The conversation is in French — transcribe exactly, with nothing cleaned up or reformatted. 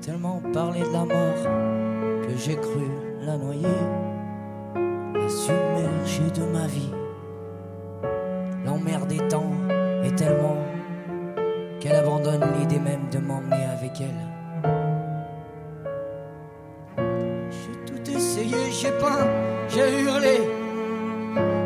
tellement parlé de la mort que j'ai cru la noyer, la submerger de ma vie. L'emmerde des temps est tellement qu'elle abandonne l'idée même de m'emmener avec elle. J'ai tout essayé, j'ai peint, j'ai hurlé,